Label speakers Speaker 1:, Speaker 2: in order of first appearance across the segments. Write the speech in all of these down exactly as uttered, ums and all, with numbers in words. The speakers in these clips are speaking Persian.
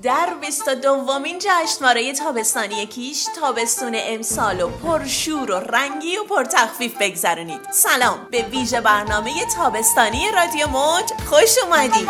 Speaker 1: در بیست و دومین جشنواره تابستانی کیش تابستون امسال و پرشور و رنگی و پرتخفیف بگذرونید. سلام، به ویژه برنامه تابستانی رادیو موج خوش اومدید.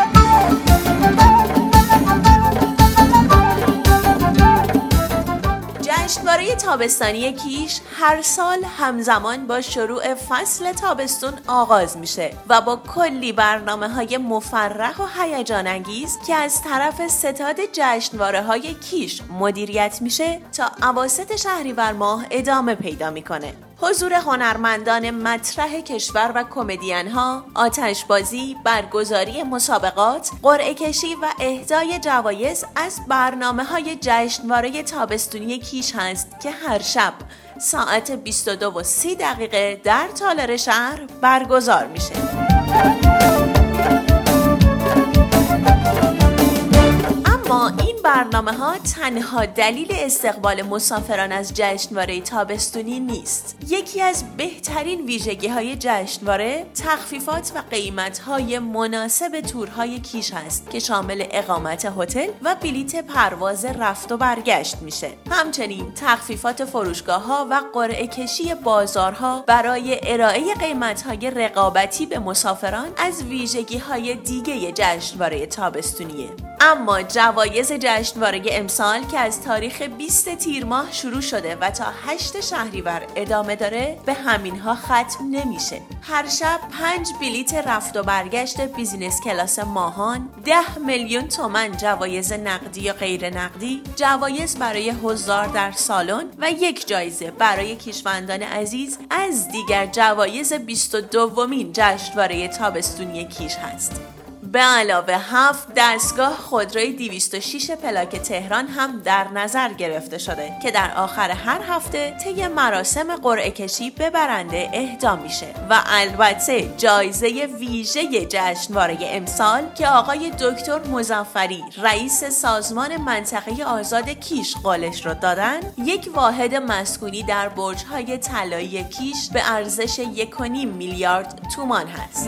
Speaker 1: جشنواره تابستانی کیش هر سال همزمان با شروع فصل تابستون آغاز میشه و با کلی برنامه‌های مفرح و هیجان انگیز که از طرف ستاد جشنواره‌های کیش مدیریت میشه تا اواسط شهریور ماه ادامه پیدا میکنه. حضور هنرمندان مطرح کشور و کمدین ها، آتشبازی، برگزاری مسابقات، قرعه کشی و اهدای جوایز از برنامه‌های جشنواره تابستونی کیش هست که هر شب ساعت بیست و دو و سی دقیقه در تالار شهر برگزار میشه. اما این برنامه ها تنها دلیل استقبال مسافران از جشنواره تابستونی نیست. یکی از بهترین ویژگی های جشنواره تخفیفات و قیمت های مناسب تورهای کیش هست که شامل اقامت هتل و بلیت پرواز رفت و برگشت میشه. همچنین تخفیفات فروشگاه ها و قرعه کشی بازارها برای ارائه قیمت های رقابتی به مسافران از ویژگی های دیگه جشنواره تابستونیه. اما جوایز جشنواره امسال که از تاریخ بیست تیر ماه شروع شده و تا هشت شهریور ادامه داره به همینها ختم نمیشه. هر شب پنج بلیت رفت و برگشت بیزینس کلاس ماهان، ده میلیون تومان جوایز نقدی یا غیر نقدی، جوایز برای حضار در سالن و یک جایزه برای کیشوندان عزیز از دیگر جوایز بیست و دومین جشنواره تابستونی کیش هست. به علاوه هفت دستگاه خودروی دویست و شش پلاک تهران هم در نظر گرفته شده که در آخر هر هفته طی مراسم قرعه کشی به برنده اهدا میشه و البته جایزه ویژه جشنواره امسال که آقای دکتر مظفری رئیس سازمان منطقه آزاد کیش قولش رو دادن، یک واحد مسکونی در برج‌های طلایی کیش به ارزش یک و نیم میلیارد تومان هست.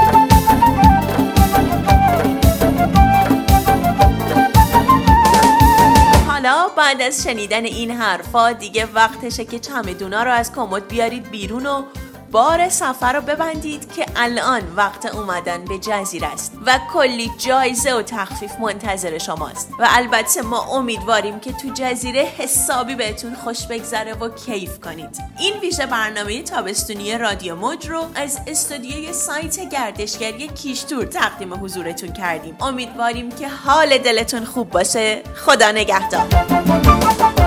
Speaker 1: حالا بعد از شنیدن این حرفا دیگه وقتشه که چمدونا رو از کمد بیارید بیرون و بار سفر رو ببندید که الان وقت اومدن به جزیره است و کلی جایزه و تخفیف منتظر شماست و البته ما امیدواریم که تو جزیره حسابی بهتون خوش بگذره و کیف کنید. این ویژه برنامه تابستونی رادیو موج رو از استودیوی سایت گردشگری کیش تور تقدیم حضورتون کردیم. امیدواریم که حال دلتون خوب باشه. خدا نگهدار.